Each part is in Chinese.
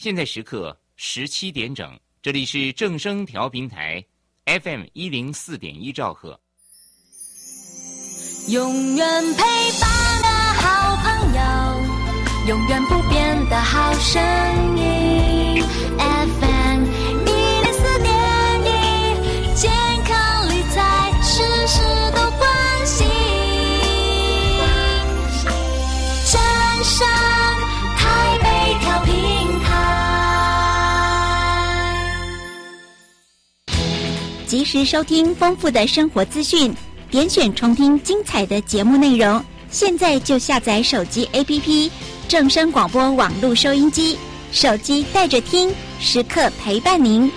现在时刻17点整，这里是正声调频台 FM104.1兆赫。 永远陪伴的好朋友，永远不变的好声音 FM104.1，健康理财事事都关心。正声台北调频台， 及时收听丰富的生活资讯，点选重听精彩的节目内容。现在就下载手机 APP 正声广播网络收音机，手机带着听，时刻陪伴您。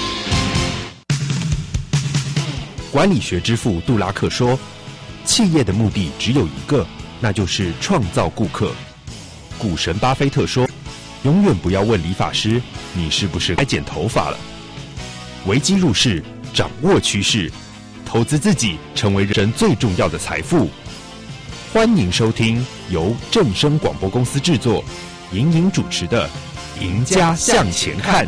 管理学之父杜拉克说，企业的目的只有一个，那就是创造顾客。股神巴菲特说，永远不要问理发师你是不是该剪头发了。危机入市，掌握趋势，投资自己成为人生最重要的财富。欢迎收听由正声广播公司制作、莹莹主持的《赢家向前看》。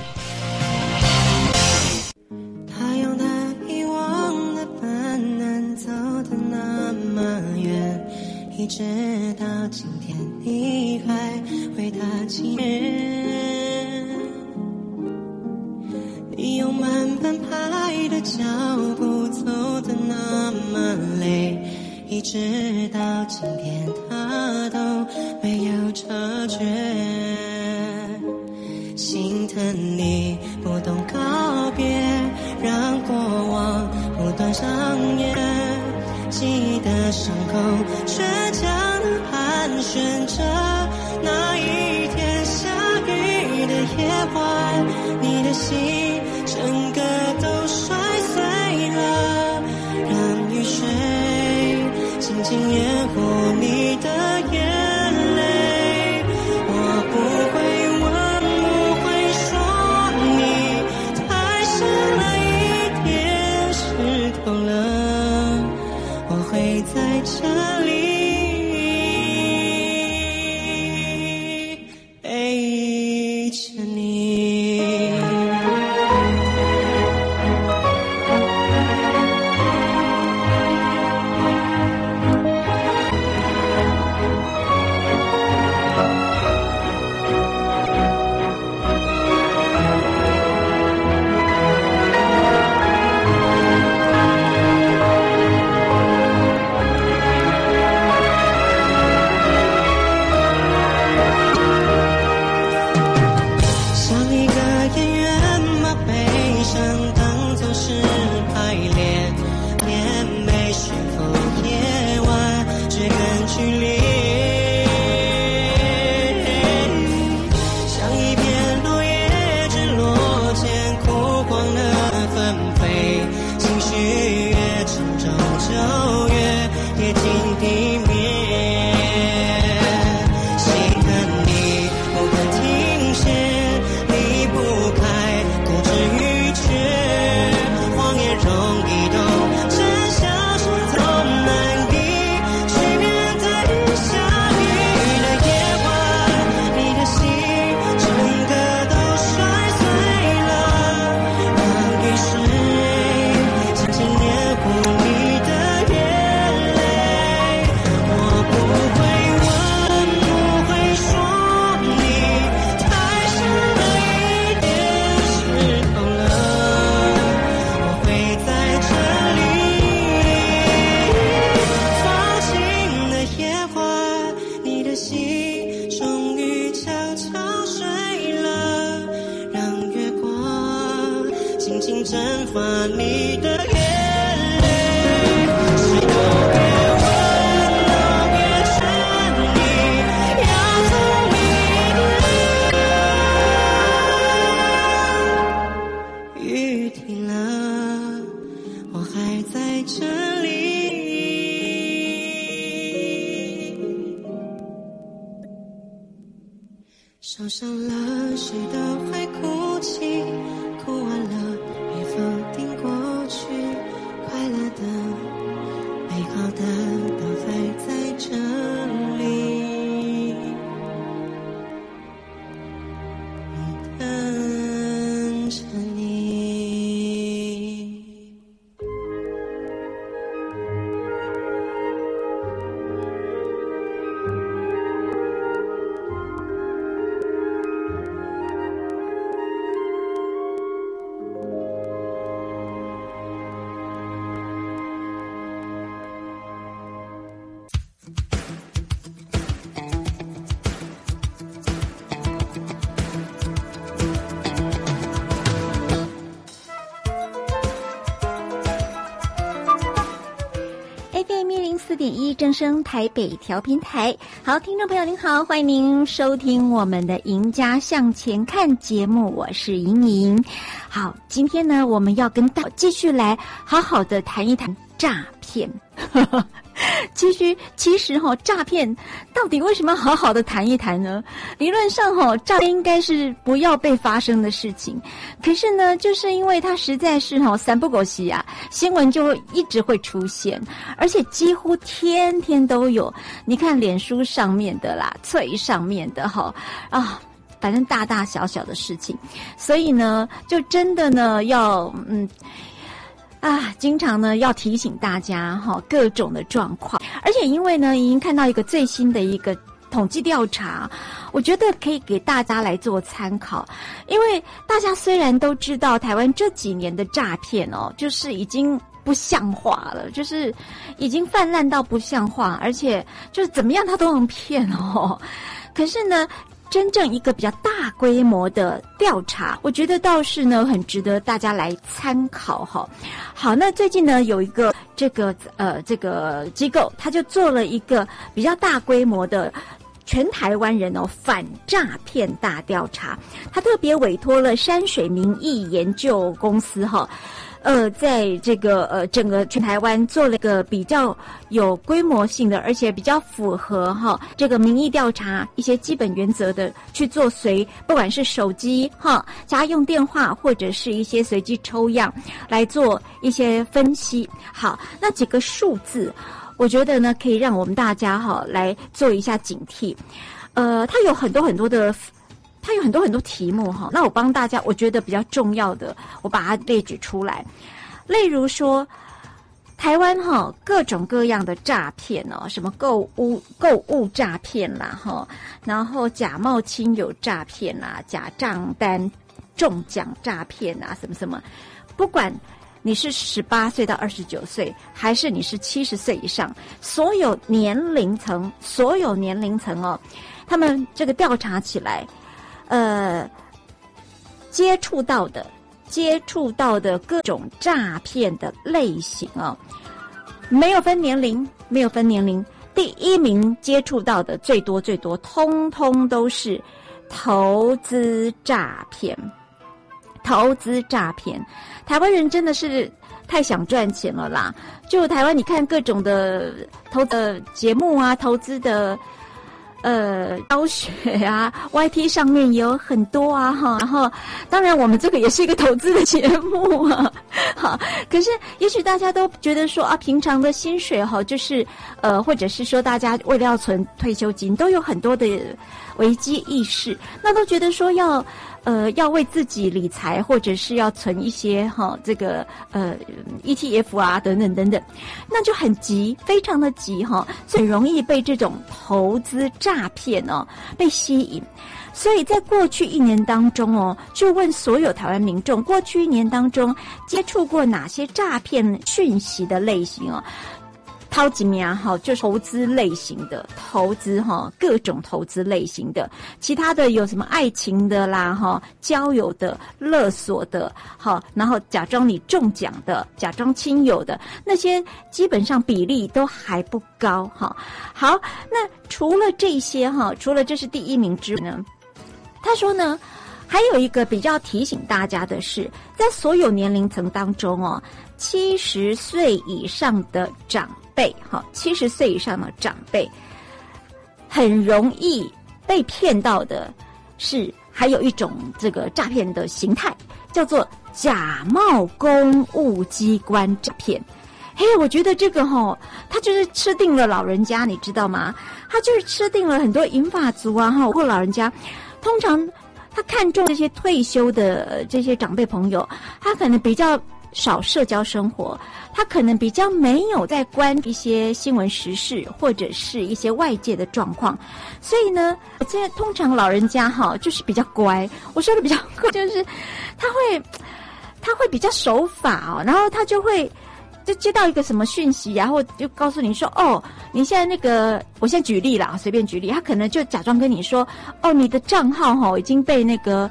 他用他遗忘的本能走得那么远，一直到今天你还为他纪念。你用慢半拍的脚步走得那么累，一直到今天他都没有察觉。心疼你不懂告别，让过往不断上演，记得伤口倔强地盘旋着。那一天下雨的夜晚，你的心整个都摔碎了，让雨水轻轻掩护你的眼泪。我不会问，不会说，你太深了一点，湿透了，我会在这里陪着你。受伤了，谁都会哭泣，哭完了也否定过去，快乐的、美好的都还在这里。你 1正声台北调频台。好，听众朋友您好，欢迎您收听我们的赢家向前看节目，我是莹莹。好，今天呢，我们要跟大家继续来好好的谈一谈诈骗。其实诈骗到底为什么要好好的谈一谈呢？理论上诈骗应该是不要被发生的事情，可是呢，就是因为它实在是三不狗洗啊，新闻就一直会出现，而且几乎天天都有。你看脸书上面的啦，脆上面的反正大大小小的事情，所以呢，就真的呢要经常呢要提醒大家各种的状况，而且因为呢已经看到一个最新的一个统计调查，我觉得可以给大家来做参考。因为大家虽然都知道台湾这几年的诈骗就是已经不像话了，就是已经泛滥到不像话，而且就是怎么样他都能骗可是呢，真正一个比较大规模的调查，我觉得倒是呢很值得大家来参考好，那最近呢有一个这个机构，他就做了一个比较大规模的全台湾人反诈骗大调查，他特别委托了山水民意研究公司在这个整个全台湾做了一个比较有规模性的，而且比较符合这个民意调查一些基本原则的去做不管是手机家用电话或者是一些随机抽样来做一些分析。好，那几个数字我觉得呢可以让我们大家来做一下警惕。它有很多很多题目那我帮大家我觉得比较重要的，我把它列举出来。例如说台湾各种各样的诈骗什么购物诈骗啦然后假冒亲友诈骗啦，假账单中奖诈骗啦，什么，不管你是18岁到29岁，还是你是70岁以上，所有年龄层他们这个调查起来接触到的各种诈骗的类型没有分年龄。第一名接触到的最多，通通都是投资诈骗。台湾人真的是太想赚钱了啦！就台湾，你看各种的投资节目啊，投资的教学啊 ，YT 上面也有很多啊然后当然我们这个也是一个投资的节目好，可是也许大家都觉得说平常的薪水就是或者是说大家为了要存退休金，都有很多的危机意识，那都觉得说要为自己理财，或者是要存一些这个ETF 啊等等，那就很急，非常的急很容易被这种投资诈骗被吸引。所以在过去1年当中就问所有台湾民众，过去1年当中接触过哪些诈骗讯息的类型掏几名就是投资类型的投资各种投资类型的，其他的有什么爱情的啦交友的、勒索的然后假装你中奖的、假装亲友的，那些基本上比例都还不高好，那除了这些除了这是第一名之外呢，他说呢还有一个比较提醒大家的是，在所有年龄层当中70岁以上的长辈70岁以上的长辈很容易被骗到的是，还有一种这个诈骗的形态叫做假冒公务机关诈骗。我觉得这个他就是吃定了老人家，你知道吗？他就是吃定了很多银发族啊或老人家。通常他看中这些退休的这些长辈朋友，他可能比较少社交生活，他可能比较没有在关一些新闻时事或者是一些外界的状况，所以呢，现在通常老人家就是比较乖。我说的比较乖，就是他会比较守法然后他就接到一个什么讯息，然后就告诉你说你现在那个，我现在举例啦，随便举例，他可能就假装跟你说你的账号已经被那个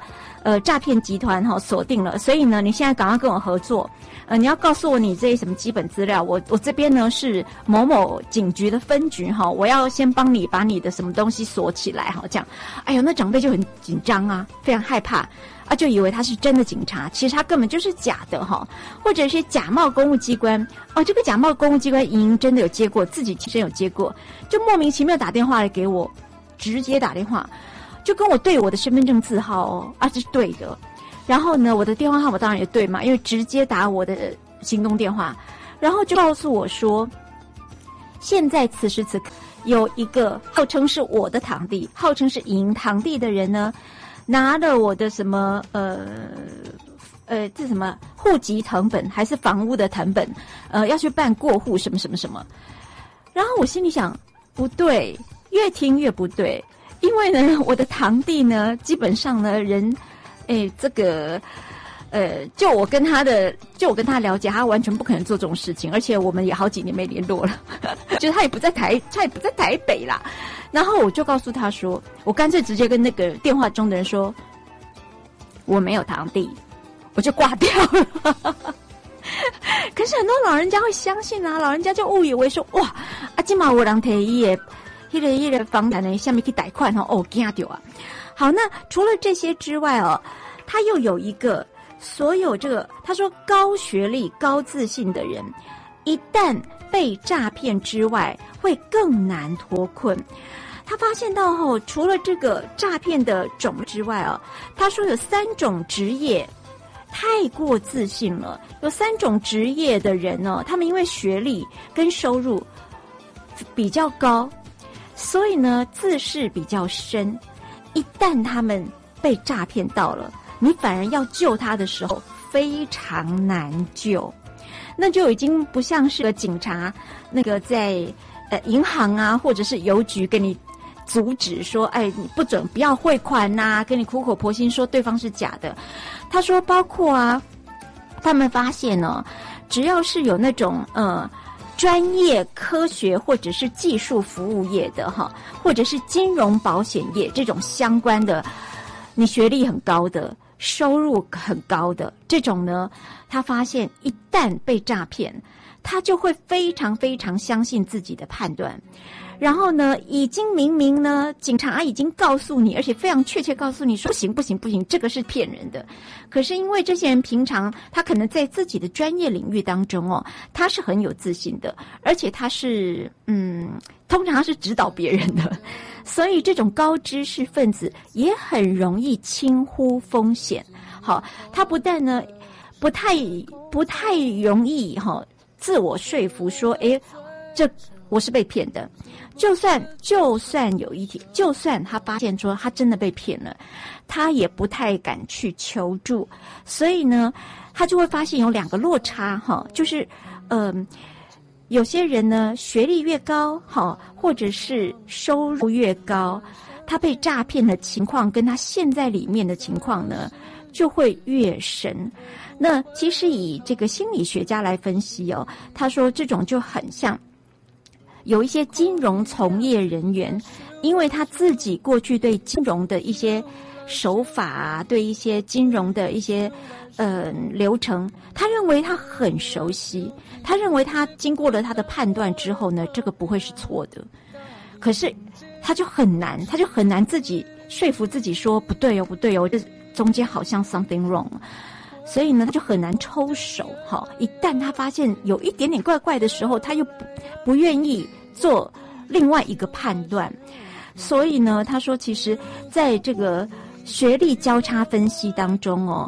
诈骗集团锁定了，所以呢，你现在赶快跟我合作，你要告诉我你这些什么基本资料，我这边呢是某某警局的分局我要先帮你把你的什么东西锁起来这样，哎呦，那长辈就很紧张啊，非常害怕啊，就以为他是真的警察，其实他根本就是假的或者是假冒公务机关这个假冒公务机关莹莹真的有接过，自己亲身有接过，就莫名其妙打电话来给我，直接打电话。就跟我对我的身份证字号这是对的，然后呢，我的电话号码当然也对嘛，因为直接打我的行动电话，然后就告诉我说，现在此时此刻有一个号称是我的堂弟，号称是莹堂弟的人呢，拿了我的什么这什么户籍誊本还是房屋的誊本，要去办过户什么什么什么，然后我心里想不对，越听越不对。因为呢，我的堂弟呢，基本上呢，这个，就我跟他了解，他完全不可能做这种事情，而且我们也好几年没联络了，就是他也不在台北啦。然后我就告诉他说，我干脆直接跟那个电话中的人说，我没有堂弟，我就挂掉了。可是很多老人家会相信啊，老人家就误以为说，哇，今嘛有人提伊的。那个房产呢，下面可以贷款惊到啊！好，那除了这些之外他又有一个所有这个，他说高学历、高自信的人，一旦被诈骗之外，会更难脱困。他发现到除了这个诈骗的种类之外他说有3种职业太过自信了，有3种职业的人他们因为学历跟收入比较高。所以呢，自视比较深，一旦他们被诈骗到了，你反而要救他的时候非常难救，那就已经不像是个警察那个在银行啊或者是邮局给你阻止说，你不准不要汇款呐，跟你苦口婆心说对方是假的。他说包括他们发现只要是有那种专业科学或者是技术服务业的或者是金融保险业这种相关的，你学历很高的，收入很高的这种呢，他发现一旦被诈骗，他就会非常非常相信自己的判断。然后呢，已经明明呢，警察已经告诉你，而且非常确切告诉你说，不行，这个是骗人的。可是因为这些人平常他可能在自己的专业领域当中他是很有自信的，而且他是通常他是指导别人的，所以这种高知识分子也很容易轻忽风险。好，他不但呢不太容易自我说服说，这我是被骗的。就算有一天，就算他发现说他真的被骗了，他也不太敢去求助。所以呢，他就会发现有2个落差就是有些人呢学历越高或者是收入越高，他被诈骗的情况跟他现在里面的情况呢就会越深。那其实以这个心理学家来分析他说这种就很像有一些金融从业人员，因为他自己过去对金融的一些手法对一些金融的一些流程，他认为他很熟悉，他认为他经过了他的判断之后呢，这个不会是错的。可是他就很难自己说服自己说不对哦，这中间好像 something wrong。所以呢，他就很难抽手一旦他发现有一点点怪怪的时候，他又不愿意做另外一个判断。所以呢，他说其实在这个学历交叉分析当中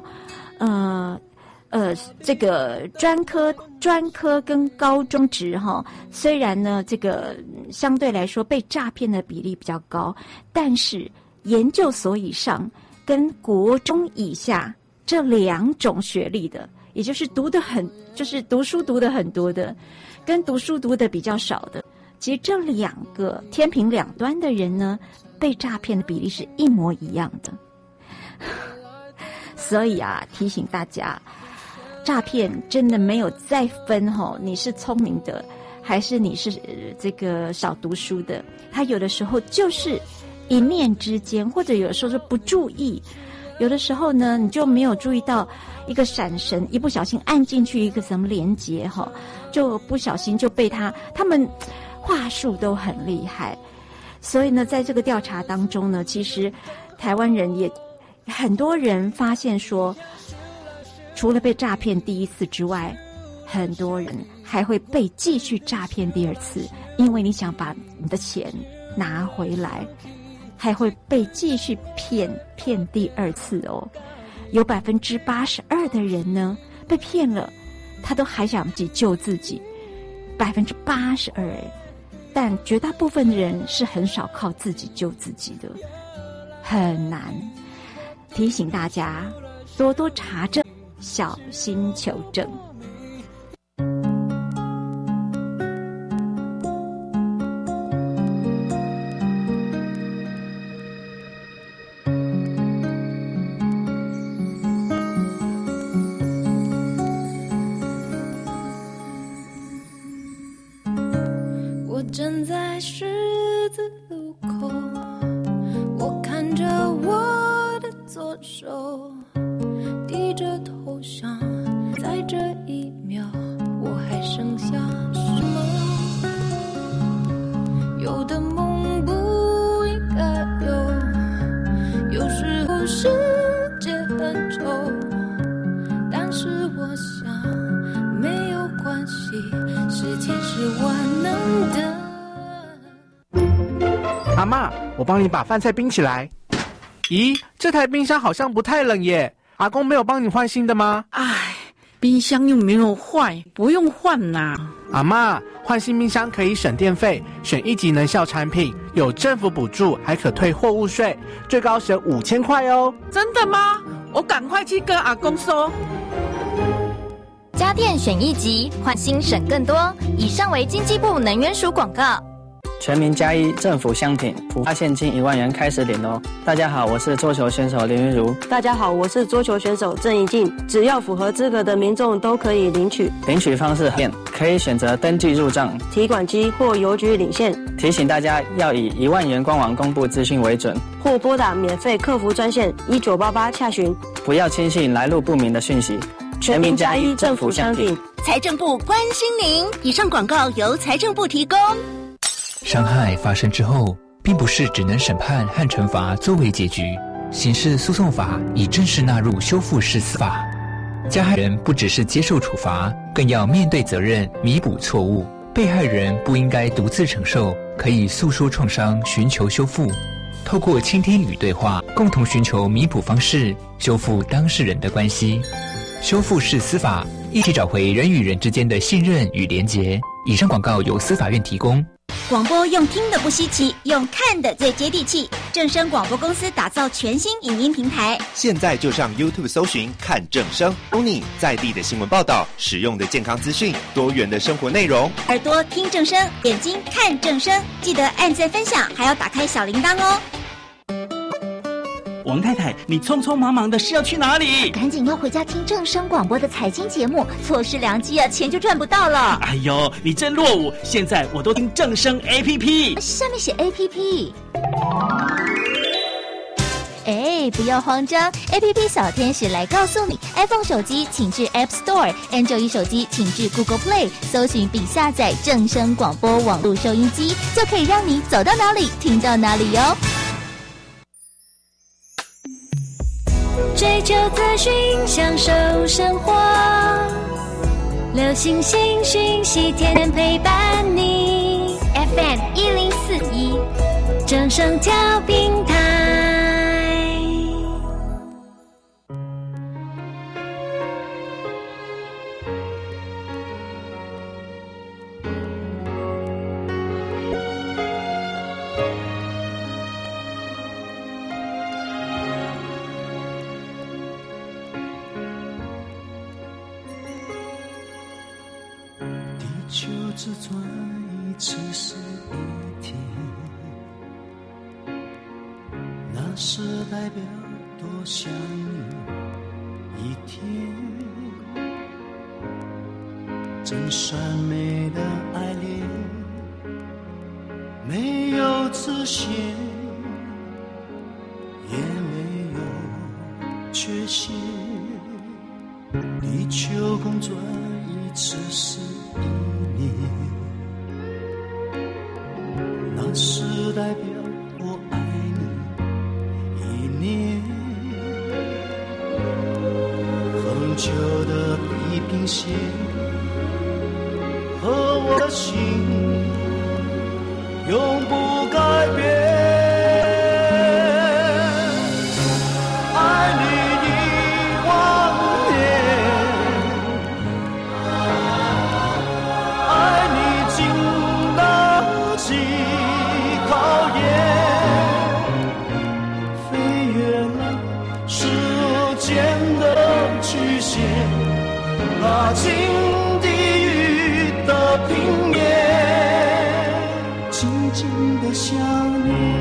这个专科跟高中职虽然呢这个相对来说被诈骗的比例比较高，但是研究所以上跟国中以下这2种学历的，也就是就是读书读得很多的，跟读书读得比较少的，其实这2个天平两端的人呢，被诈骗的比例是一模一样的。所以提醒大家，诈骗真的没有再分你是聪明的还是你是这个少读书的，他有的时候就是一念之间，或者有的时候是不注意， 有的时候呢，你就没有注意到一个闪神，一不小心按进去一个什么连结哈，就不小心就被他们话术都很厉害。所以呢，在这个调查当中呢，其实台湾人也很多人发现说，除了被诈骗第一次之外，很多人还会被继续诈骗第二次，因为你想把你的钱拿回来，还会被继续骗第二次哦。有82%的人呢被骗了，他都还想去救自己，82%，但绝大部分的人是很少靠自己救自己的，很难。提醒大家多多查证，小心求证。 我站在十字路口，我看着我的左手，低着头想，在这一秒我还剩下什么？有的梦不应该有，有时候世界很丑，但是我想没有关系，时间是万能的。 阿嬷，我帮你把饭菜冰起来。咦，这台冰箱好像不太冷耶，阿公没有帮你换新的吗？ 唉，冰箱又没有坏，不用换啦。 阿嬷，换新冰箱可以省电费，选1级能效产品，有政府补助，还可退货物税，最高省5000块哦。 真的吗？我赶快去跟阿公说。 家电选1级，换新省更多。以上为经济部能源署广告。 全民加1政府相挺，普发现金1万元开始领哦。大家好，我是桌球选手林云如。 大家好，我是桌球选手郑怡静。只要符合资格的民众都可以领取。 领取方式很可以选择登记入账、 提款机或邮局领现。 提醒大家要以1万元官网公布资讯为准， 或拨打免费客服专线1988洽询。 不要轻信来路不明的讯息。全民加1政府相挺， 财政部关心您。以上广告由财政部提供。 伤害发生之后，并不是只能审判和惩罚作为结局。刑事诉讼法已正式纳入修复式司法，加害人不只是接受处罚，更要面对责任，弥补错误。被害人不应该独自承受，可以诉说创伤，寻求修复。透过倾听与对话，共同寻求弥补方式，修复当事人的关系。修复式司法，一起找回人与人之间的信任与连结。以上广告由司法院提供。 广播用听的不稀奇，用看的最接地气。正声广播公司打造全新影音平台， 现在就上 YouTube 搜寻看正声，供你在地的新闻报道、实用的健康资讯、多元的生活内容。 耳朵听正声，眼睛看正声，记得按赞分享，还要打开小铃铛哦。 王太太，你匆匆忙忙的是要去哪里？ 赶紧要回家听正声广播的财经节目，错失良机啊，钱就赚不到了。 哎呦，你真落伍！现在我都听正声 APP， 上面写 APP。哎，不要慌张 ，APP 小天使来告诉你 ，iPhone 手机请至 App Store，Android 手机请至 Google Play， 搜寻并下载正声广播网络收音机，就可以让你走到哪里听到哪里哟。 追求资讯，享受生活，流行新讯息，天天陪伴你。FM 1041，正声调频台。 就只转一次是一天，那是代表多想你一天。真善美的爱恋，没有自限，也没有学习，地球公转一次是1年，那是代表我爱你1年。恒久的地平线和我的心永不改变。拉近地狱的平面，紧紧的想念。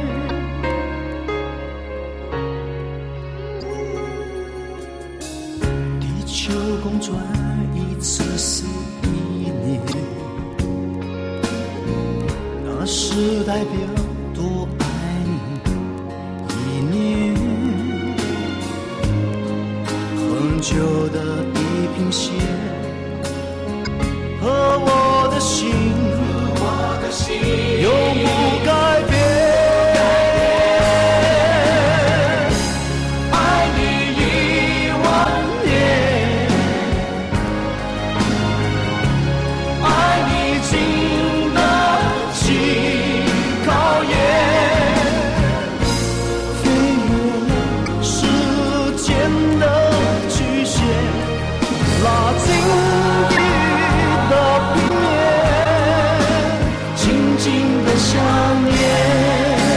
地球公转一次是1年，那是代表多爱你1年。恒久的平线和我的心永不改变。爱你10000年，爱你经得起考验，飞越了时间的局限，拉近地狱的平面，紧紧的想念。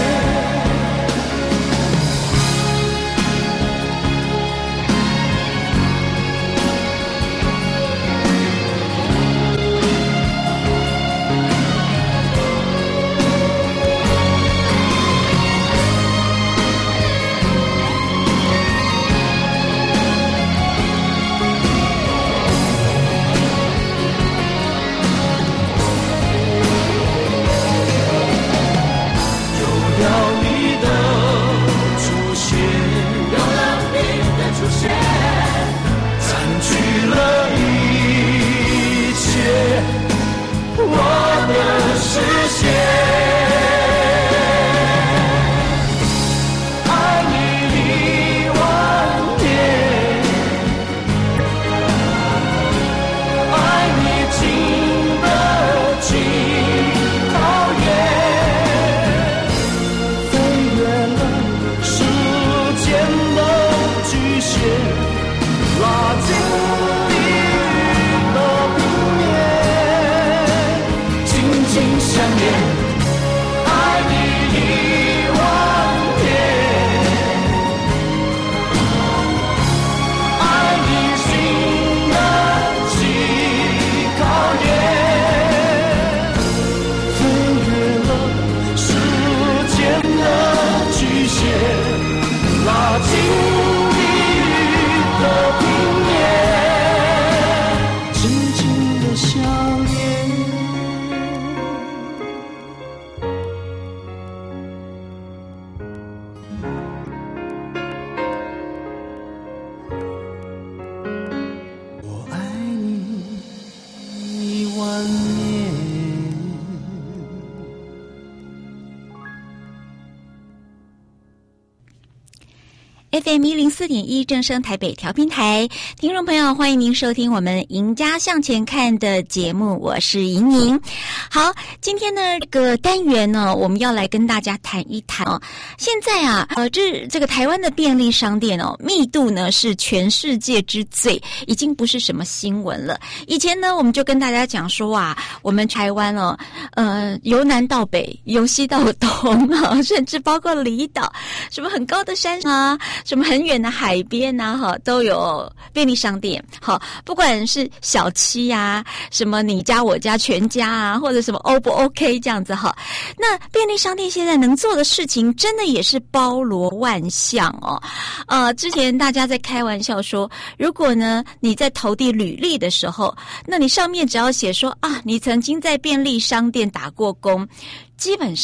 FM 104.1正声台北调频台，听众朋友，欢迎您收听我们《赢家向前看》的节目，我是莹莹。好，今天呢这个单元呢，我们要来跟大家谈一谈哦。现在啊，这个台湾的便利商店哦，密度呢是全世界之最，已经不是什么新闻了。以前呢，我们就跟大家讲说啊，我们台湾哦，由南到北，由西到东啊，甚至包括离岛，什么很高的山啊。什么很远的海边啊，哈，都有便利商店。好，不管是小七啊，什么你家我家全家啊，或者什么 O 不 OK 这样子哈。那便利商店现在能做的事情，真的也是包罗万象哦。之前大家在开玩笑说，如果呢你在投递履历的时候，那你上面只要写说啊，你曾经在便利商店打过工，基本上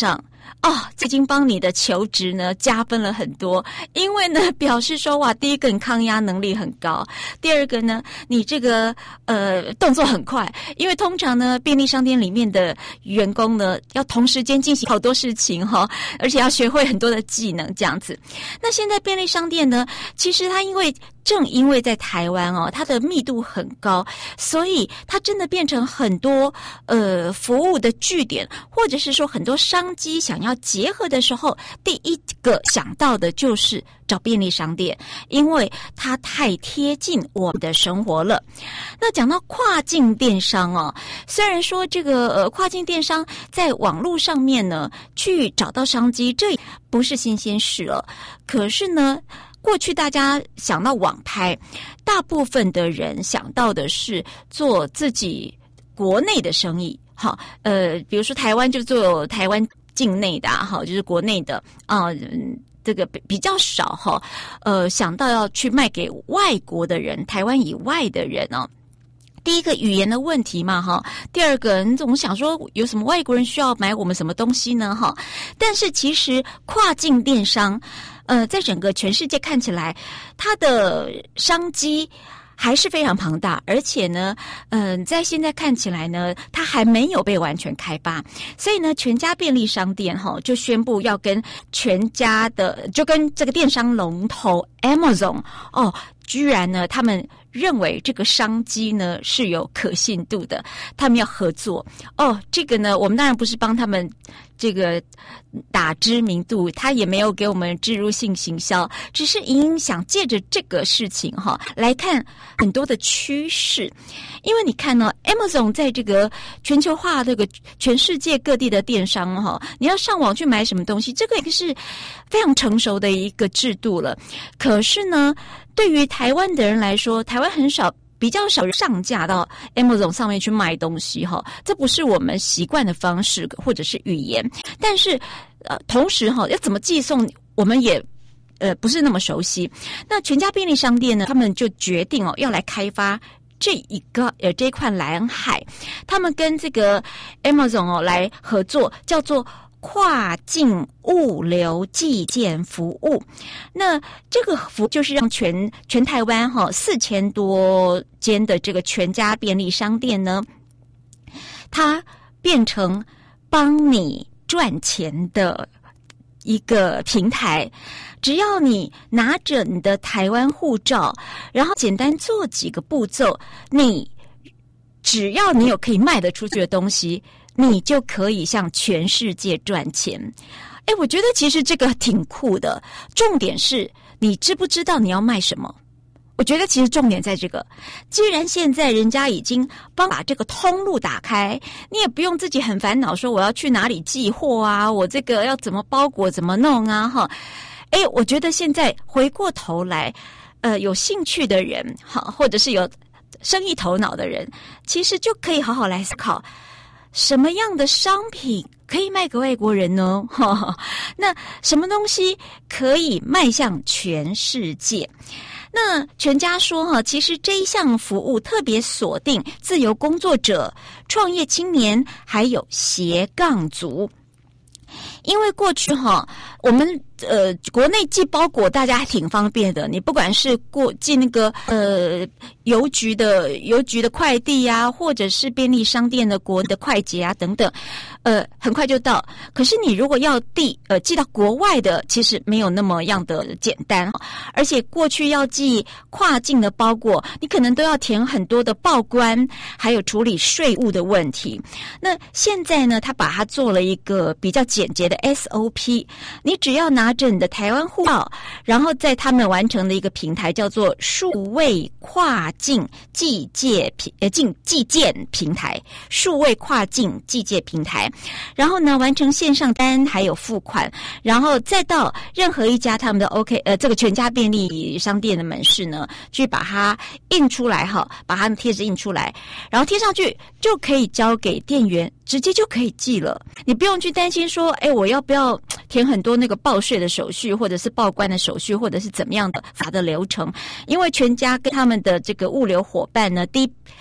已经帮你的求职呢加分了很多，因为呢表示说哇，第一个你抗压能力很高，第二个呢你这个动作很快，因为通常呢便利商店里面的员工呢要同时间进行好多事情而且要学会很多的技能这样子。那现在便利商店呢，其实它正因为在台湾它的密度很高，所以它真的变成很多服务的据点，或者是说很多商机想要结合的时候，第一个想到的就是找便利商店，因为它太贴近我们的生活了。那讲到跨境电商虽然说这个跨境电商在网络上面呢去找到商机，这不是新鲜事了，可是呢过去大家想到网拍，大部分的人想到的是做自己国内的生意，比如说台湾就做台湾境内的就是国内的这个比较少想到要去卖给外国的人，台湾以外的人第一个语言的问题嘛第二个你总想说有什么外国人需要买我们什么东西呢但是其实跨境电商在整个全世界看起来它的商机还是非常庞大，而且呢在现在看起来呢它还没有被完全开发，所以呢全家便利商店就宣布要跟全家的就跟这个电商龙头 Amazon 居然呢他们认为这个商机呢是有可信度的，他们要合作这个呢我们当然不是帮他们这个打知名度，他也没有给我们置入性行销，只是想借着这个事情来看很多的趋势。因为你看呢 Amazon 在这个全球化这个全世界各地的电商你要上网去买什么东西，这个也是非常成熟的一个制度了。可是呢对于台湾的人来说，台湾比较少上架到 Amazon 上面去卖东西这不是我们习惯的方式或者是语言。但是同时要怎么寄送我们也不是那么熟悉。那全家便利商店呢，他们就决定要来开发这一块蓝海，他们跟这个 Amazon 来合作，叫做跨境物流寄件服务。那这个服务就是让全台湾4000多间的这个全家便利商店呢，它变成帮你赚钱的一个平台。只要你拿着你的台湾护照，然后简单做几个步骤，只要你有可以卖得出去的东西，你就可以向全世界赚钱。我觉得其实这个挺酷的，重点是你知不知道你要卖什么。我觉得其实重点在这个，既然现在人家已经把这个通路打开，你也不用自己很烦恼说我要去哪里寄货啊，我这个要怎么包裹怎么弄啊我觉得现在回过头来有兴趣的人或者是有生意头脑的人，其实就可以好好来思考什么样的商品可以卖给外国人呢那什么东西可以迈向全世界。那全家说其实这一项服务特别锁定自由工作者、创业青年还有斜杠族。因为过去我们国内寄包裹大家还挺方便的，你不管是寄那个邮局的快递啊，或者是便利商店的国的快捷啊等等，很快就到。可是你如果要寄到国外的，其实没有那么样的简单，而且过去要寄跨境的包裹，你可能都要填很多的报关，还有处理税务的问题。那现在呢，他把它做了一个比较简洁的 SOP， 你只要拿着你的台湾护照，然后在他们完成的一个平台叫做数位跨境寄件平台，数位跨境寄件平台，然后呢完成线上单还有付款，然后再到任何一家他们的这个全家便利商店的门市呢，去把它印出来把它的贴纸印出来，然后贴上去就可以交给店员， 直接就可以寄了，你不用去担心说，我要不要填很多那个报税的手续，或者是报关的手续，或者是怎么样的法的流程。因为全家跟他们的这个物流伙伴呢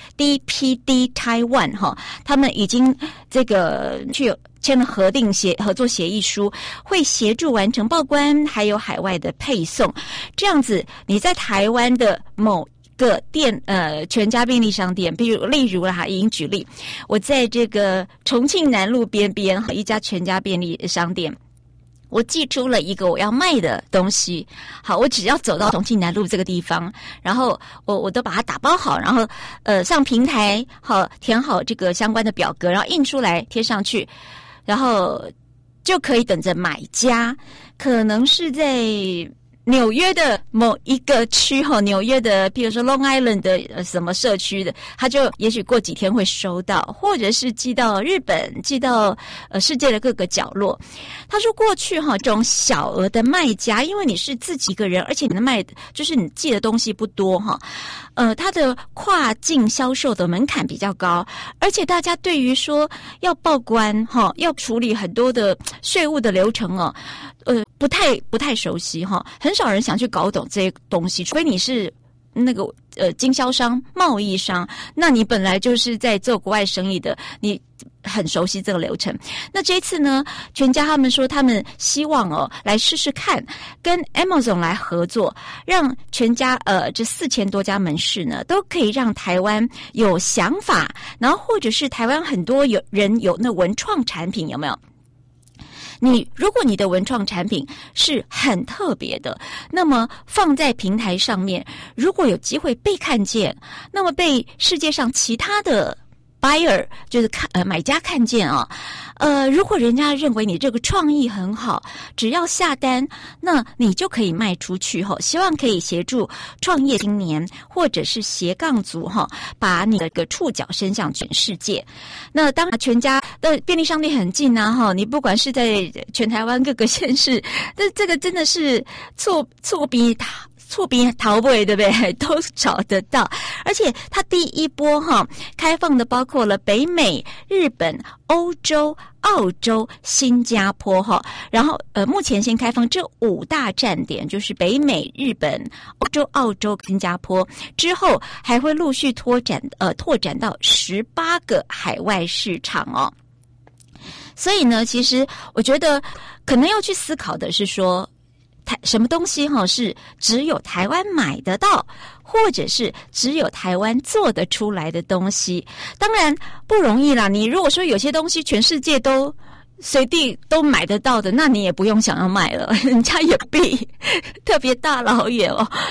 DPD Taiwan 他们已经这个去签了合作协议书，会协助完成报关还有海外的配送。这样子你在台湾的某个店全家便利商店，例如啦，已经举例，我在这个重庆南路边一家全家便利商店，我寄出了一个我要卖的东西。好，我只要走到重庆南路这个地方，然后我都把它打包好，然后上平台，好，填好这个相关的表格，然后印出来贴上去，然后就可以等着买家，可能是在纽约的某一个区纽约的譬如说 Long Island 的什么社区的，他就也许过几天会收到，或者是寄到日本，寄到世界的各个角落。他说过去这种小额的卖家，因为你是自己一个人，而且你的就是你寄的东西不多它的跨境销售的门槛比较高，而且大家对于说要报关要处理很多的税务的流程不太熟悉很少人想去搞懂这些东西，除非你是那个经销商、贸易商，那你本来就是在做国外生意的，你很熟悉这个流程。那这一次呢，全家他们说他们希望来试试看，跟 Amazon 来合作，让全家这4000多家门市呢，都可以让台湾有想法，然后或者是台湾很多人有那文创产品，有没有？如果你的文创产品是很特别的，那么放在平台上面，如果有机会被看见，那么被世界上其他的 buyer 就是买家看见如果人家认为你这个创意很好，只要下单，那你就可以卖出去希望可以协助创业青年或者是斜杠族把你的个触角伸向全世界。那当然全家的便利商店很近你不管是在全台湾各个县市，这个真的是错别逃不，对不对？都找得到。而且它第一波开放的包括了北美、日本、欧洲、澳洲、新加坡然后目前先开放这5大站点，就是北美、日本、欧洲、澳洲、新加坡，之后还会陆续拓展到18个海外市场所以呢，其实我觉得可能要去思考的是说，什么东西是只有台湾买得到，或者是只有台湾做得出来的东西。当然不容易啦，你如果说有些东西全世界都随地都买得到的，那你也不用想要卖了，人家也必特别大老远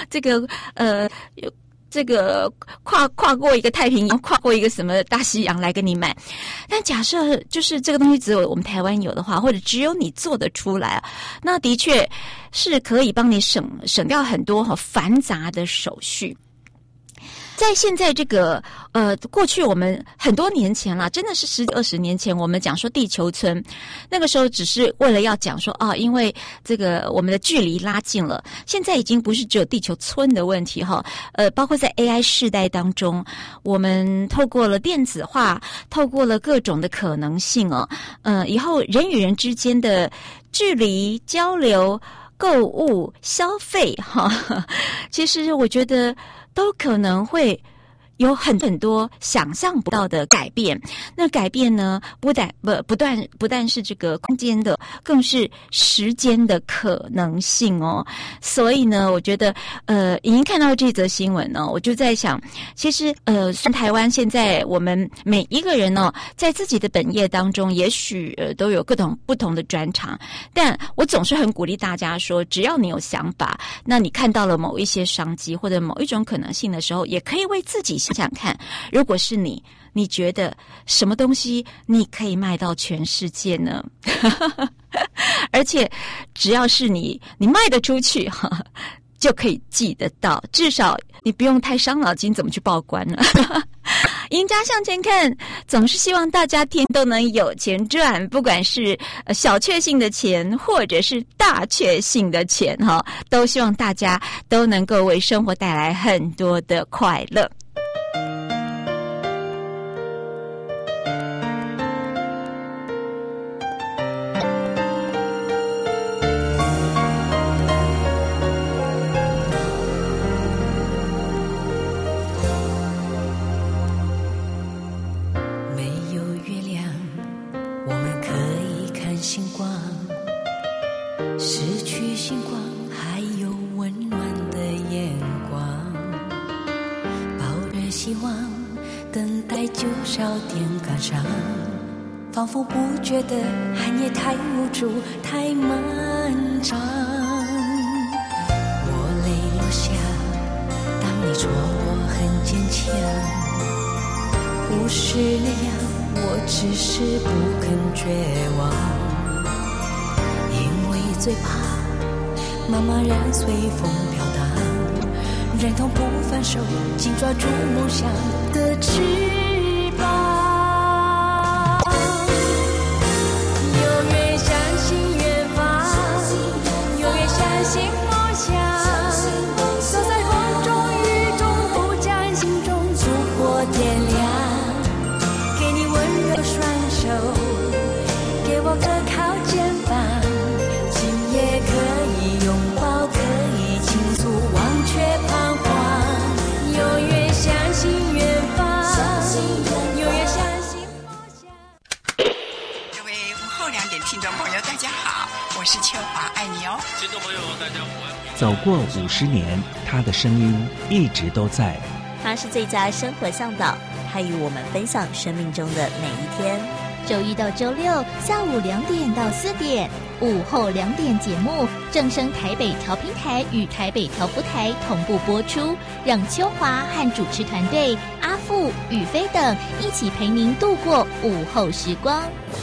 这个跨过一个太平洋，跨过一个什么大西洋来跟你买。但假设就是这个东西只有我们台湾有的话，或者只有你做得出来，那的确是可以帮你省掉很多繁杂的手续。在现在这个过去我们很多年前啦，真的是10几20年前，我们讲说地球村，那个时候只是为了要讲说因为这个我们的距离拉近了，现在已经不是只有地球村的问题包括在 AI 世代当中，我们透过了电子化，透过了各种的可能性以后人与人之间的距离交流、购物、消费其实我觉得都可能会有很多想象不到的改变。那改变呢，不但是这个空间的，更是时间的可能性所以呢，我觉得已经看到这则新闻呢，我就在想，其实台湾现在我们每一个人在自己的本业当中，也许都有各种不同的专长，但我总是很鼓励大家说，只要你有想法，那你看到了某一些商机或者某一种可能性的时候，也可以为自己想想看，如果是你觉得什么东西你可以卖到全世界呢？而且只要是你卖得出去就可以寄得到，至少你不用太伤脑筋怎么去报关了。赢家向前看，总是希望大家天都能有钱赚，不管是小确幸的钱或者是大确幸的钱都希望大家都能够为生活带来很多的快乐。 希望，等待就是要点感伤，仿佛不觉得寒夜太无助，太漫长。我泪落下，当你说我很坚强，不是那样，我只是不肯绝望，因为最怕茫茫然随风飘荡，忍痛不放手，紧抓住梦想的翅膀。永远相信远方，永远相信梦想，走在风中雨中，不将心中烛火点亮，给你温柔双手，给我可靠肩膀，今夜可以拥抱，可以倾诉，忘却彷徨，永远相信远方，永远相信梦想。 各位午后2点听众朋友大家好，我是秋华，爱你哦。 听众朋友大家好。 走过50年，他的声音一直都在。 他是最佳生活向导，他与我们分享生命中的每一天。 周一到周六下午2点到4点，午后2点节目正声台北调频台与台北调布台同步播出，让秋华和主持团队阿富、宇飞等一起陪您度过午后时光。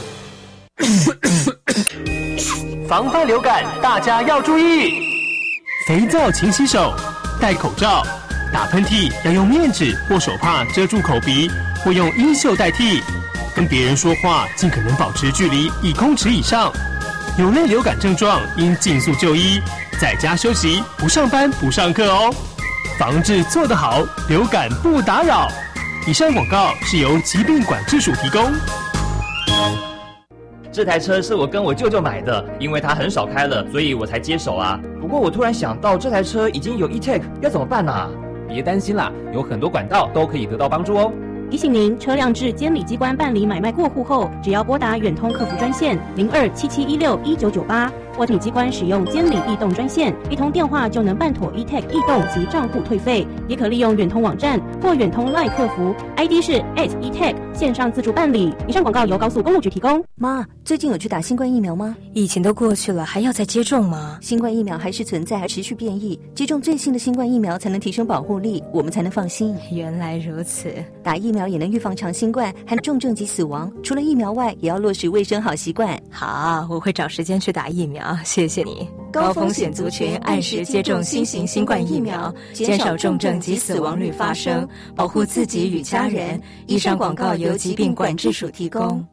防范流感，大家要注意：肥皂勤洗手，戴口罩，打喷嚏要用面纸或手帕遮住口鼻，或用衣袖代替。跟别人说话尽可能保持距离1公尺以上。有类流感症状应尽速就医，在家休息，不上班不上课哦。防治做得好，流感不打扰。以上广告是由疾病管制署提供。 这台车是我跟我舅舅买的，因为他很少开了，所以我才接手啊。不过我突然想到，这台车已经有 e-tag， 要怎么办啊？ 别担心啦，有很多管道都可以得到帮助哦。 提醒您，车辆至监理机关办理买卖过户后，只要拨打远通客服专线0277161998，或请机关使用监理易动专线，一通电话就能办妥 e-tag 易动及账户退费。也可利用远通网站或远通 LINE 客服 ，ID 是 @e-tag 线上自助办理。以上广告由高速公路局提供。 妈，最近有去打新冠疫苗吗？ 疫情都过去了，还要再接种吗？ 新冠疫苗还是存在，还持续变异，接种最新的新冠疫苗才能提升保护力，我们才能放心。 原来如此， 打疫苗也能预防长新冠和重症及死亡。除了疫苗外，也要落实卫生好习惯。 好，我会找时间去打疫苗，谢谢你。 高风险族群按时接种新型新冠疫苗，减少重症及死亡率发生，保护自己与家人。以上广告由疾病管制署提供。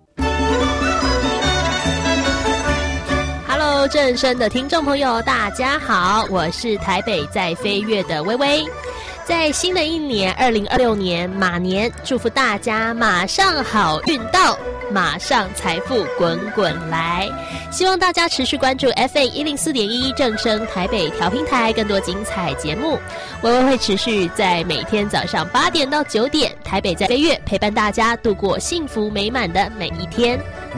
Hello， 正声的听众朋友，大家好，我是台北在飞跃的微微。在新的一年2026年马年，祝福大家马上好运到，马上财富滚滚来。希望大家持续关注 FM104.1 正声台北调频台更多精彩节目。微微会持续在每天早上8点到9点，台北在飞跃陪伴大家度过幸福美满的每一天。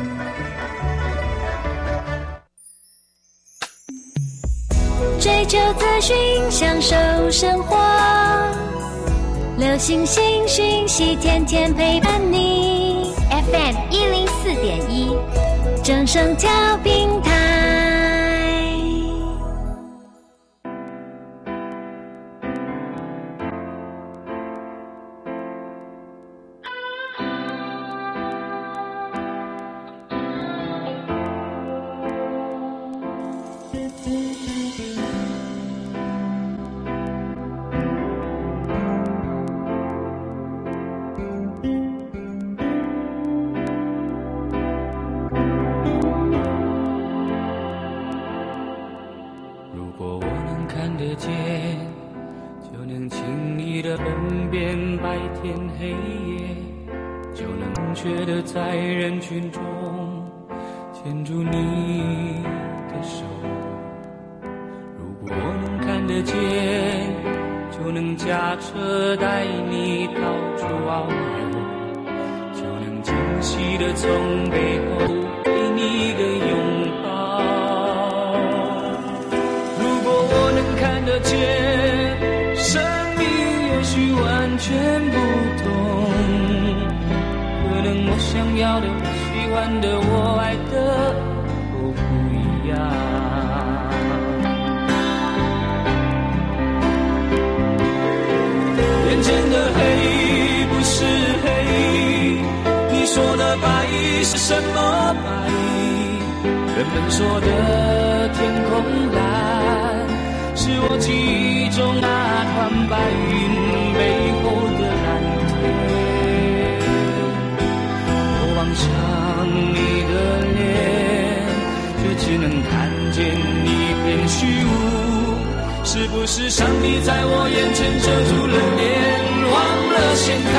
追求资讯，享受生活，流行新讯息，天天陪伴你。 FM104.1， 正声调频台。 就能轻易地分辨白天黑夜，就能准确地在人群中牵住你的手。如果我能看得见，就能驾车带你到处遨游，就能惊喜地从背后给你一个拥抱。如果我能看得见，生命也许完全不同，可能我想要的、我喜欢的、我爱的都不一样。眼前的黑不是黑，你说的白是什么白？人们说的天空蓝，是我记忆中那团白云背后的蓝天。我望向你的脸，却只能看见一片虚无。是不是上帝在我眼前遮住了脸，忘了掀开？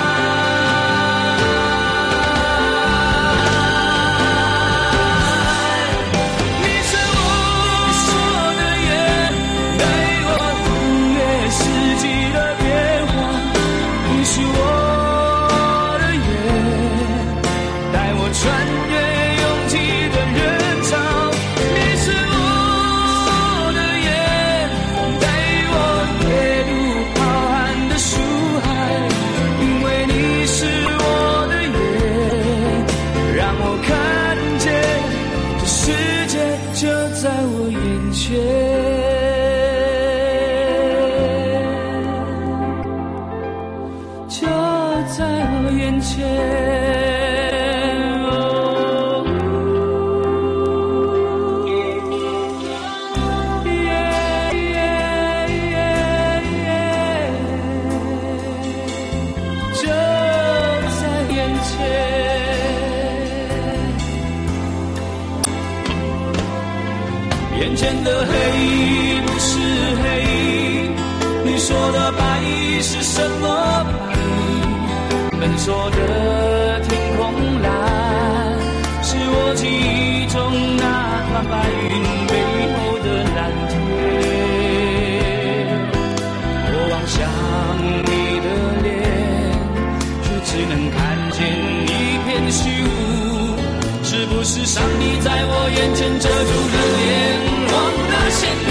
眼前的黑不是黑，你说的白是什么白？人说的天空蓝，是我记忆中那团白云背后的蓝天。我望向你的脸，却只能看见一片虚无。是不是上帝在我眼前遮住了脸，忘了掀开？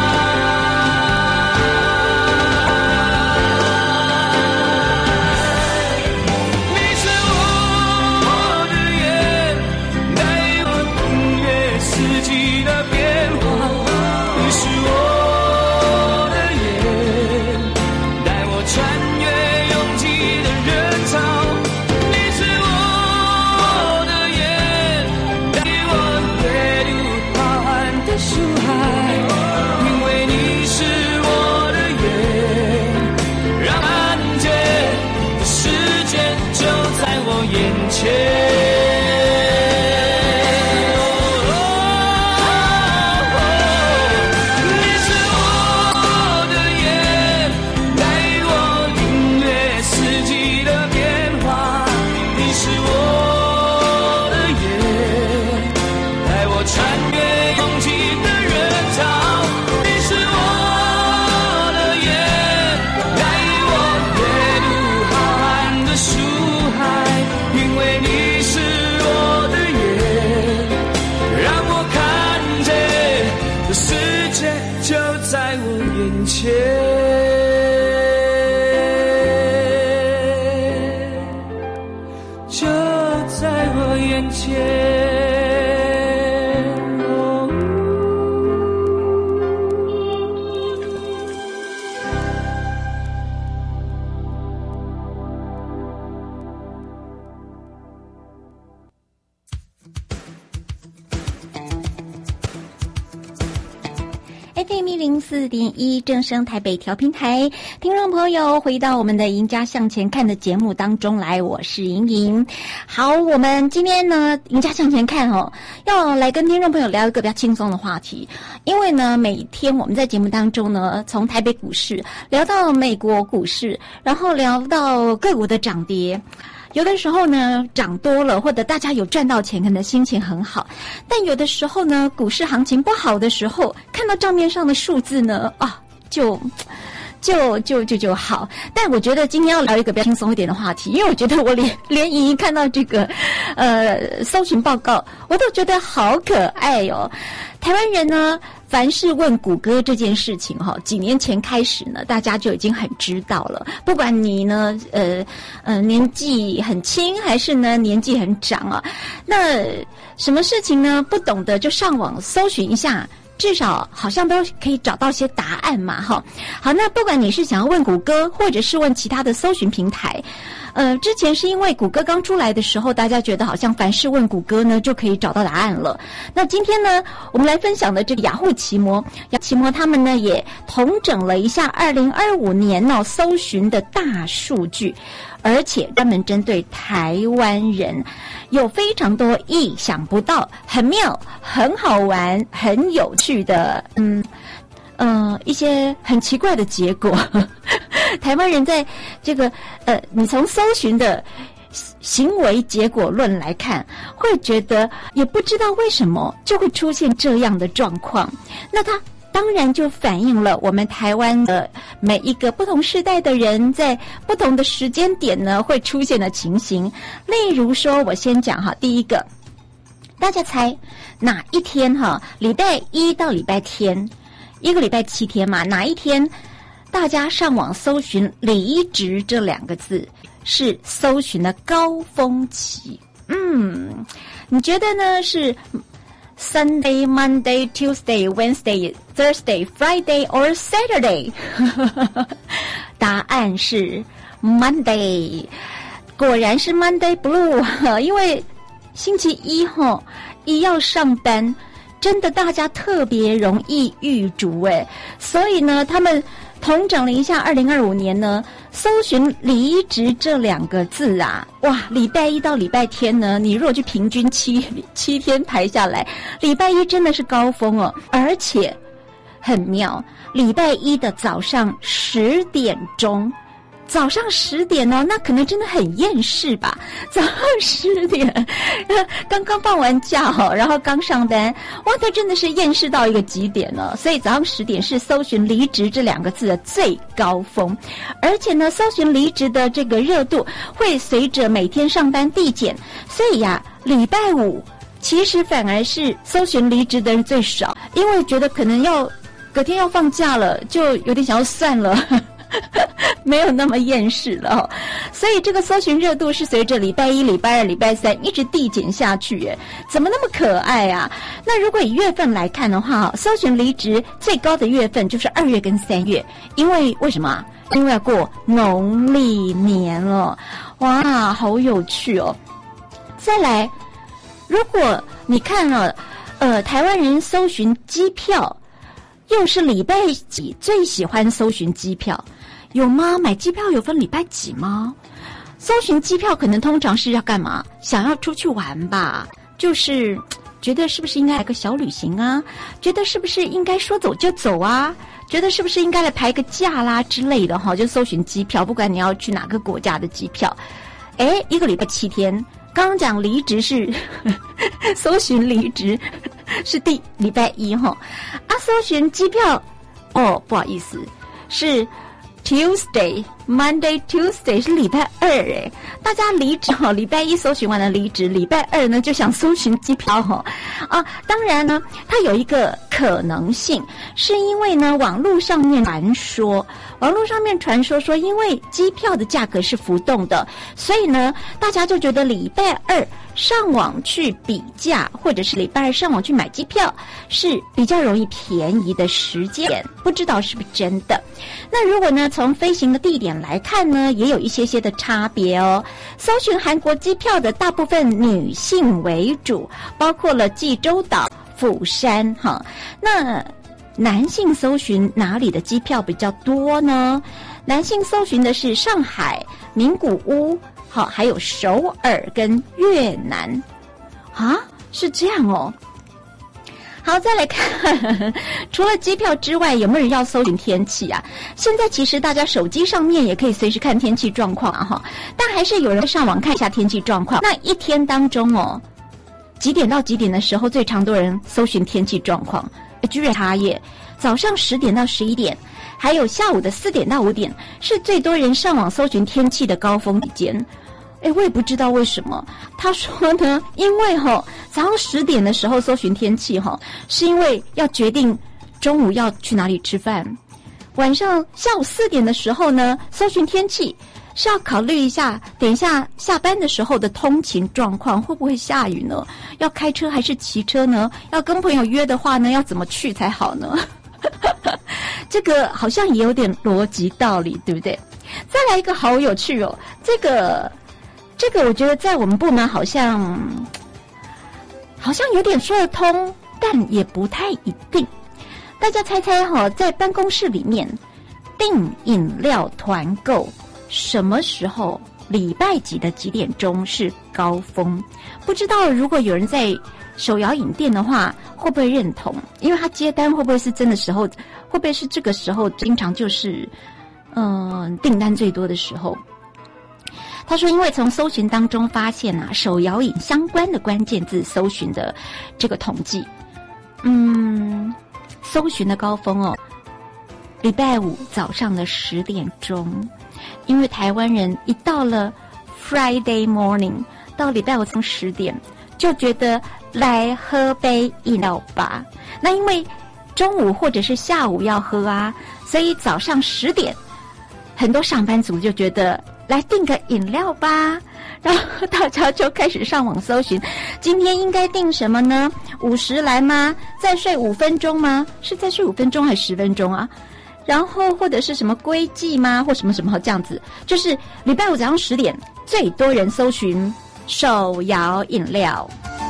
你是我的眼，带我领略四季的变化。你是我的眼，带我穿越拥挤的人潮。你是我的眼，带我阅读浩瀚的书海，因为你是我的眼，让看见的世界就在我眼前。就在我眼前。 FM 104.1正声台北调频台，听众朋友，回到我们的赢家向前看的节目当中来，我是莹莹。好，我们今天呢，赢家向前看要来跟听众朋友聊一个比较轻松的话题，因为呢，每天我们在节目当中呢，从台北股市聊到美国股市，然后聊到个股的涨跌。有的时候呢，涨多了或者大家有赚到钱，可能心情很好。但有的时候呢，股市行情不好的时候，看到账面上的数字呢，就就好。但我觉得今天要聊一个比较轻松一点的话题，因为我觉得我连莹莹看到这个搜寻报告，我都觉得好可爱哦。台湾人呢，凡是问谷歌这件事情几年前开始呢，大家就已经很知道了。不管你呢年纪很轻，还是呢年纪很长啊，那什么事情呢不懂的就上网搜寻一下。至少好像都可以找到些答案嘛，好，那不管你是想要问谷歌，或者是问其他的搜寻平台，之前是因为谷歌刚出来的时候，大家觉得好像凡是问谷歌呢就可以找到答案了。那今天呢，我们来分享的这个雅虎奇摩他们呢也统整了一下2025年搜寻的大数据。而且专门针对台湾人，有非常多意想不到、很妙、很好玩、很有趣的，一些很奇怪的结果。台湾人在这个你从搜寻的行为结果论来看，会觉得也不知道为什么就会出现这样的状况。那它当然就反映了我们台湾的每一个不同世代的人在不同的时间点呢会出现的情形。例如说，我先讲第一个，大家猜哪一天礼拜一到礼拜天，一个礼拜7天嘛，哪一天大家上网搜寻离职这2个字是搜寻的高峰期？你觉得呢？是Sunday, Monday, Tuesday, Wednesday, Thursday, Friday, or Saturday? 答案是 Monday， 果然是 Monday Blue， 因为星期一要上班，真的大家特别容易郁卒所以呢，他们统整了一下2025年呢，搜寻离职这2个字啊，哇，礼拜一到礼拜天呢，你如果去平均七天排下来，礼拜一真的是高峰哦，而且很妙，礼拜一的早上10点钟。早上10点哦，那可能真的很厌世吧。早上10点，刚刚放完假然后刚上班，哇，他真的是厌世到一个极点了。所以早上10点是搜寻离职这2个字的最高峰，而且呢，搜寻离职的这个热度会随着每天上班递减，所以呀，礼拜5其实反而是搜寻离职的人最少，因为觉得可能隔天要放假了，就有点想要算了。没有那么厌世了所以这个搜寻热度是随着礼拜一、礼拜二、礼拜三一直递减下去耶，怎么那么可爱啊？那如果以月份来看的话，搜寻离职最高的月份就是2月跟3月，因为什么？因为要过农历年了，哇，好有趣哦！再来，如果你看了台湾人搜寻机票，又是礼拜几最喜欢搜寻机票？有吗？买机票有分礼拜几吗？搜寻机票可能通常是要干嘛？想要出去玩吧，就是觉得是不是应该来个小旅行啊？觉得是不是应该说走就走啊？觉得是不是应该来排个假啦之类的就搜寻机票，不管你要去哪个国家的机票。一个礼拜7天，刚刚讲离职是搜寻离职是礼拜一搜寻机票不好意思，是Monday, Tuesday 是礼拜2大家离职礼拜一搜寻完了离职，礼拜2呢就想搜寻机票当然呢，它有一个可能性，是因为呢网络上面传说说，因为机票的价格是浮动的，所以呢大家就觉得礼拜2上网去比价，或者是礼拜2上网去买机票是比较容易便宜的时间，不知道是不是真的。那如果呢从飞行的地点来看呢，也有一些的差别哦。搜寻韩国机票的大部分女性为主，包括了济州岛、釜山那男性搜寻哪里的机票比较多呢？男性搜寻的是上海、名古屋还有首尔跟越南是这样哦。好，再来看除了机票之外，有没有人要搜寻天气啊？现在其实大家手机上面也可以随时看天气状况但还是有人上网看一下天气状况。那一天当中几点到几点的时候最常多人搜寻天气状况？居然差耶！早上10点到11点， 还有下午的4点到5点是最多人上网搜寻天气的高峰期间。我也不知道为什么。他说呢，因为早上10点的时候搜寻天气是因为要决定中午要去哪里吃饭。晚上下午4点的时候呢，搜寻天气是要考虑一下等一下下班的时候的通勤状况，会不会下雨呢？要开车还是骑车呢？要跟朋友约的话呢，要怎么去才好呢？这个好像也有点逻辑道理，对不对？再来一个好有趣哦，这个我觉得在我们部门好像有点说得通，但也不太一定。大家猜猜在办公室里面订饮料团购什么时候？礼拜几的几点钟是高峰？不知道如果有人在手摇饮店的话，会不会认同？因为他接单会不会是真的时候？会不会是这个时候经常就是订单最多的时候？他说，因为从搜寻当中发现手摇饮相关的关键字搜寻的这个统计，搜寻的高峰礼拜5早上的10点钟，因为台湾人一到了 Friday morning， 到礼拜5从10点就觉得来喝杯饮料吧。那因为中午或者是下午要喝所以早上10点，很多上班族就觉得来订个饮料吧，然后大家就开始上网搜寻，今天应该订什么呢？50来吗？再睡5分钟吗？是再睡5分钟还是10分钟啊？然后或者是什么归季吗？或什么什么这样子，就是礼拜5早上10点最多人搜寻手摇饮料。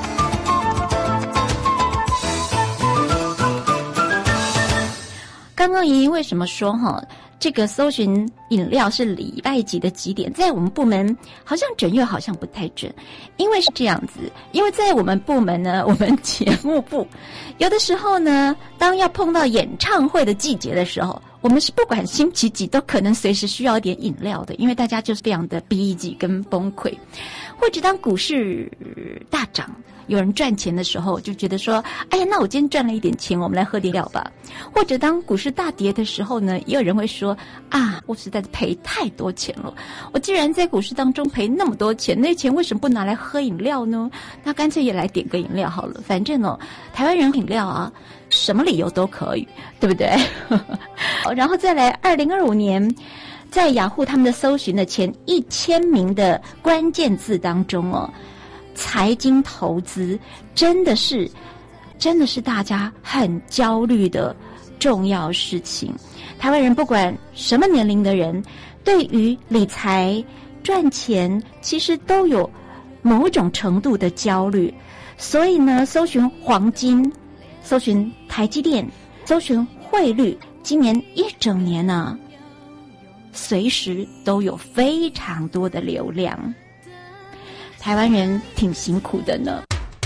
刚刚莹莹为什么说这个搜寻饮料是礼拜几的几点？在我们部门好像准确，好像不太准。因为是这样子，因为在我们部门呢，我们节目部有的时候呢，当要碰到演唱会的季节的时候，我们是不管星期几都可能随时需要一点饮料的，因为大家就是非常的逼急跟崩溃。或者当股市大涨，有人赚钱的时候，就觉得说，哎呀，那我今天赚了一点钱，我们来喝点料吧。或者当股市大跌的时候呢，也有人会说，我实在是赔太多钱了，我既然在股市当中赔那么多钱，那钱为什么不拿来喝饮料呢？那干脆也来点个饮料好了，反正台湾人饮料什么理由都可以，对不对？然后再来2025年在雅虎他们的搜寻的前1000名的关键字当中财经投资真的是大家很焦虑的重要事情。台湾人不管什么年龄的人，对于理财赚钱其实都有某种程度的焦虑，所以呢，搜寻黄金，搜寻台积电，搜寻汇率，今年一整年随时都有非常多的流量。台湾人挺辛苦的呢。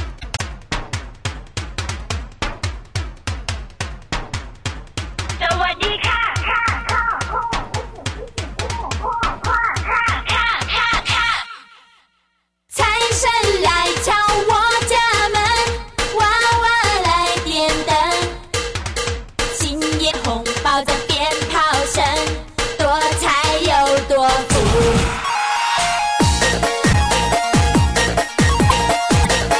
财神来敲我家门，娃娃来点灯，新年红包在鞭炮声，多财有多福。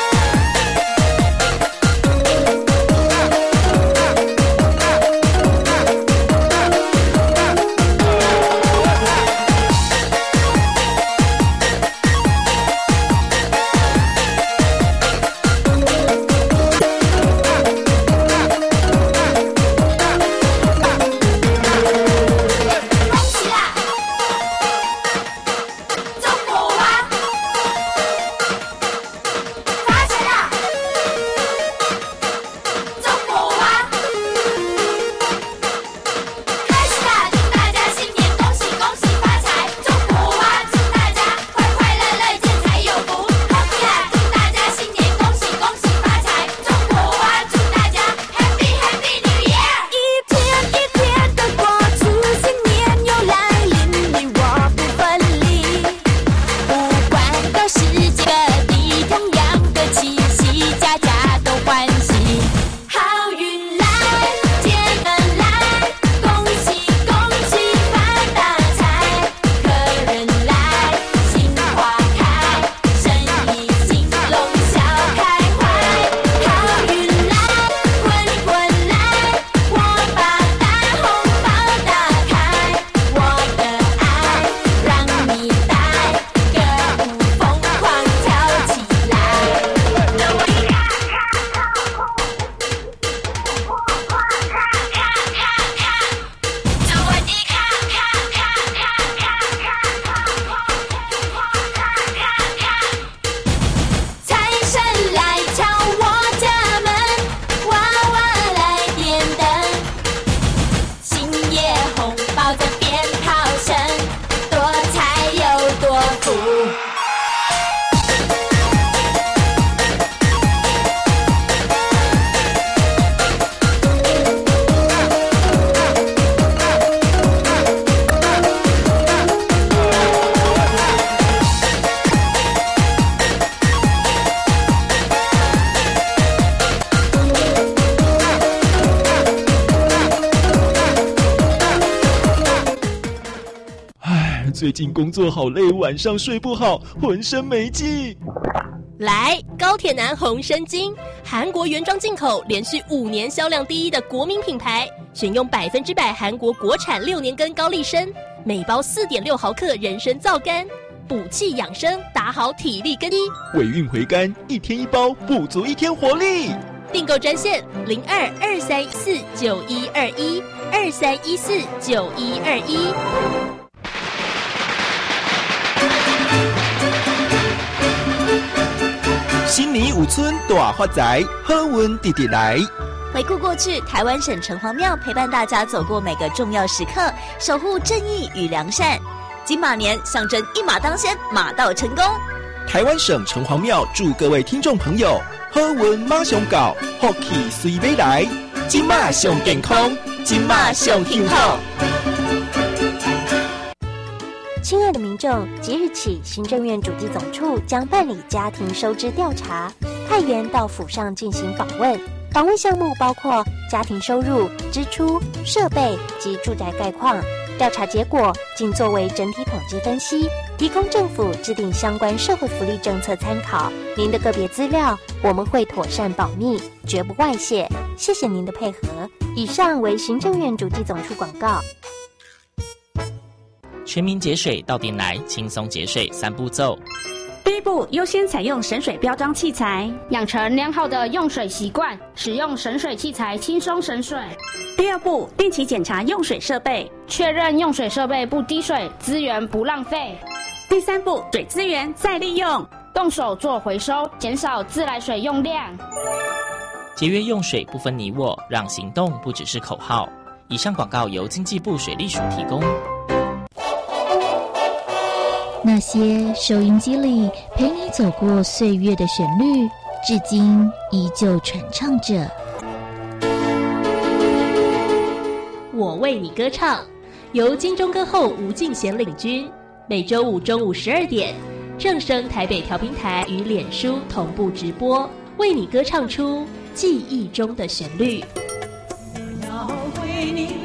最近工作好累，晚上睡不好，浑身没劲。 来，高铁男红参精，韩国原装进口，连续5年销量第1的国民品牌，选用100%韩国国产6年根高丽参，每包4.6毫克人参皂苷，补气养生，打好体力根基。 尾韵回甘，1天1包，补足1天活力。 订购专线02-2314-9121，2314-9121。 新年有春大发财，好运直直来。 回顾过去，台湾省城隍庙陪伴大家走过每个重要时刻，守护正义与良善。金马年象征一马当先，马到成功。 台湾省城隍庙祝各位听众朋友好运马上到，福气随尾来。金马上健康，金马上幸福。 亲爱的民众，即日起，行政院主计总处将办理家庭收支调查，派员到府上进行访问。访问项目包括家庭收入、支出、设备及住宅概况。调查结果仅作为整体统计分析，提供政府制定相关社会福利政策参考。您的个别资料我们会妥善保密，绝不外泄。谢谢您的配合。以上为行政院主计总处广告。 全民节水到点来，轻松节水3步骤。 第1步，优先采用省水标章器材， 养成良好的用水习惯，使用省水器材轻松省水。 第2步，定期检查用水设备， 确认用水设备不滴水，资源不浪费。 第3步，水资源再利用， 动手做回收，减少自来水用量。 节约用水不分你我，让行动不只是口号。以上广告由经济部水利署提供。 那些收音机里陪你走过岁月的旋律，至今依旧传唱着。 我为你歌唱，由金钟歌后吴敬贤领军，每周5中午12点，正声台北调频台与脸书同步直播，为你歌唱出记忆中的旋律。 要为你